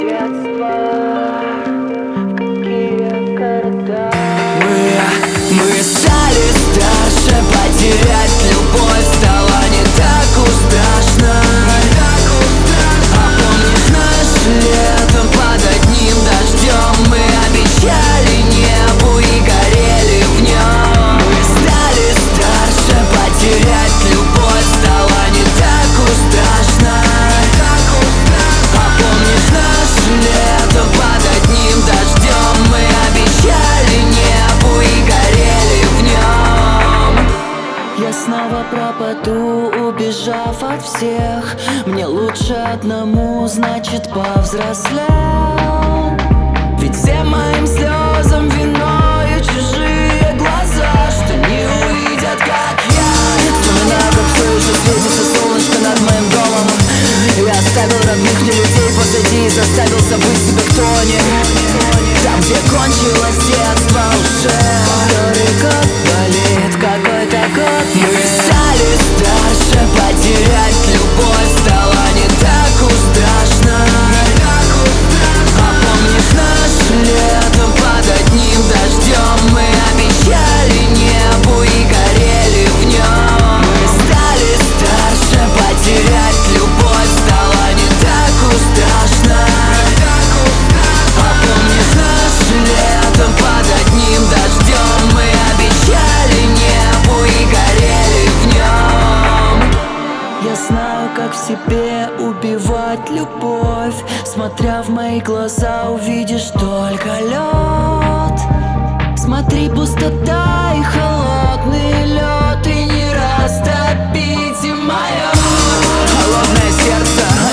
детства, в какие города. Мы стали старше, потерять любовь стало не так уж страшно. А помнишь наш летом под одним дождем? Мы обещали небу и горели в нем. Мы стали старше, потерять любовь стало не так уж страшно. А помнишь наш летом под одним дождем? Мы обещали небу и горели в нем. Я снова пропаду, убежав от всех. Мне лучше одному, значит, повзрослел. Ведь всем моим слезам виною чужие глаза, что не увидят, как я. Вспоминаю, как все еще светится солнышко над моим домом. Я оставил родных мне людей позади и заставил забыть себя кто-нибудь. Там, где кончилось детство, уже который год болит, какой-то год. Мы стали старше, потерять любовь стало не так уж страшно. А помнишь наш летом под одним дождем? Мы обещали небу и горели в нем. Мы стали старше, потерять любовь стало не так уж страшно. А помнишь наш летом под одним дождем? Мы обещали небу и горели в нем. Я знаю, как в себе убивать любовь. Смотря в мои глаза, увидишь только лед. Смотри, пустота и холодный лед, и не растопите мое Холодное сердце,